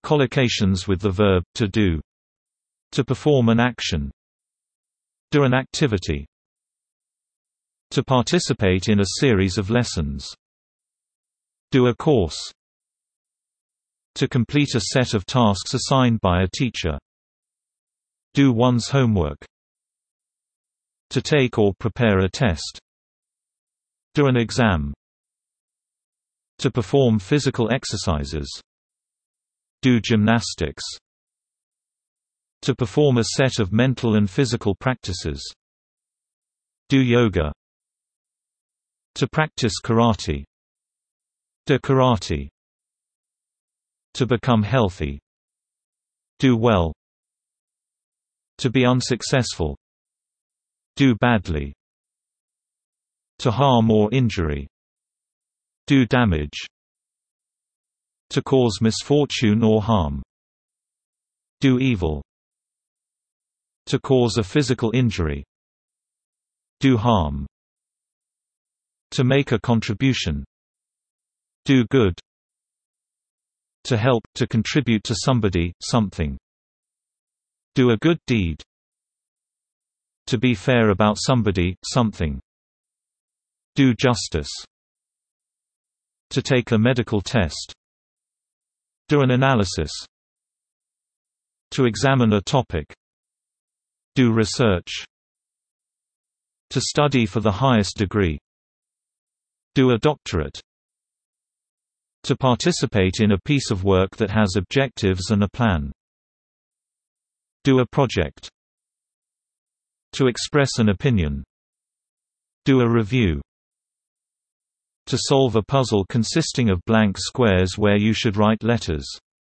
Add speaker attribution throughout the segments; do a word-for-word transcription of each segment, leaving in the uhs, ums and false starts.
Speaker 1: Collocations with the verb to do. To perform an action. Do an activity. To participate in a series of lessons. Do a course. To complete a set of tasks assigned by a teacher. Do one's homework. To take or prepare a test. Do an exam. To perform physical exercises. Do gymnastics. To perform a set of mental and physical practices. Do yoga. To practice karate. Do karate. To become healthy. Do well. To be unsuccessful. Do badly. To harm or injury. Do damage. To cause misfortune or harm. Do evil. To cause a physical injury. Do harm. To make a contribution. Do good. To help, to contribute to somebody, something. Do a good deed. To be fair about somebody, something. Do justice. To take a medical test. Do an analysis. To examine a topic. Do research. To study for the highest degree. Do a doctorate. To participate in a piece of work that has objectives and a plan. Do a project. To express an opinion. Do a review. To solve a puzzle consisting of blank squares where you should write letters.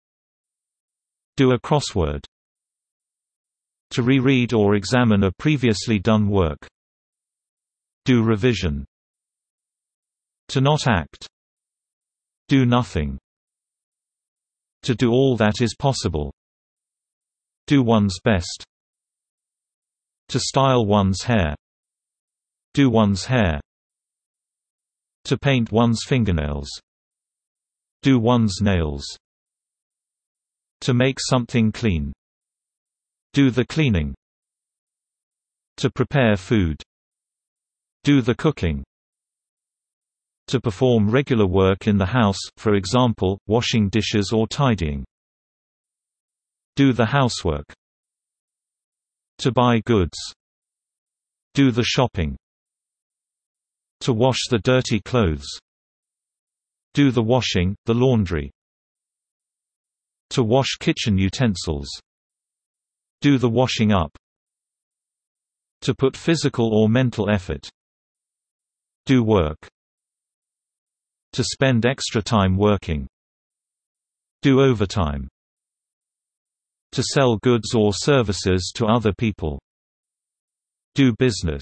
Speaker 1: Do a crossword. To reread or examine a previously done work. Do revision. To not act. Do nothing. To do all that is possible. Do one's best. To style one's hair. Do one's hair. To paint one's fingernails. Do one's nails. To make something clean. Do the cleaning. To prepare food. Do the cooking. To perform regular work in the house, for example, washing dishes or tidying. Do the housework. To buy goods. Do the shopping. To wash the dirty clothes. Do the washing, the laundry. To wash kitchen utensils. Do the washing up. To put physical or mental effort. Do work. To spend extra time working. Do overtime. To sell goods or services to other people. Do business.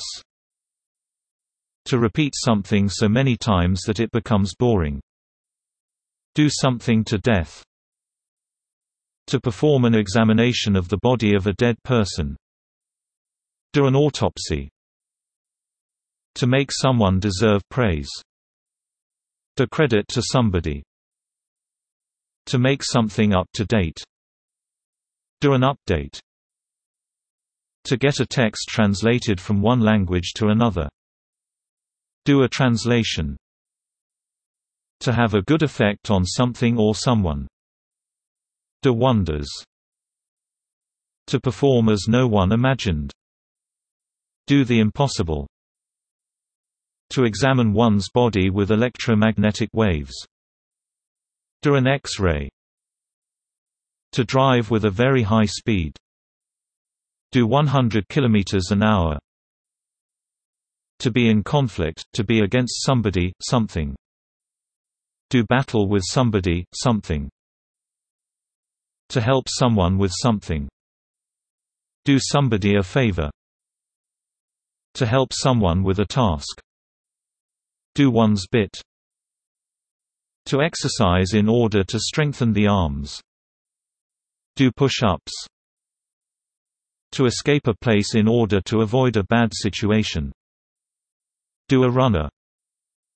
Speaker 1: To repeat something so many times that it becomes boring. Do something to death. To perform an examination of the body of a dead person. Do an autopsy. To make someone deserve praise. Do credit to somebody. To make something up to date. Do an update. To get a text translated from one language to another. Do a translation. To have a good effect on something or someone. Do wonders. To perform as no one imagined. Do the impossible. To examine one's body with electromagnetic waves. Do an X-ray. To drive with a very high speed. Do one hundred kilometers an hour. To be in conflict, to be against somebody, something. Do battle with somebody, something. To help someone with something. Do somebody a favor. To help someone with a task. Do one's bit. To exercise in order to strengthen the arms. Do push-ups. To escape a place in order to avoid a bad situation. Do a runner.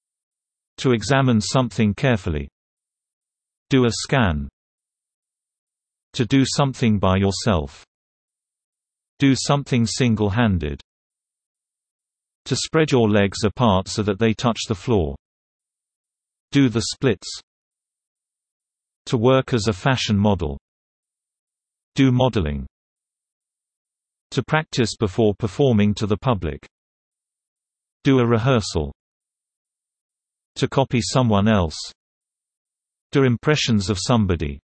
Speaker 1: To examine something carefully. Do a scan. To do something by yourself. Do something single-handed. To spread your legs apart so that they touch the floor. Do the splits. To work as a fashion model. Do modeling. To practice before performing to the public. Do a rehearsal. To copy someone else. Do impressions of somebody.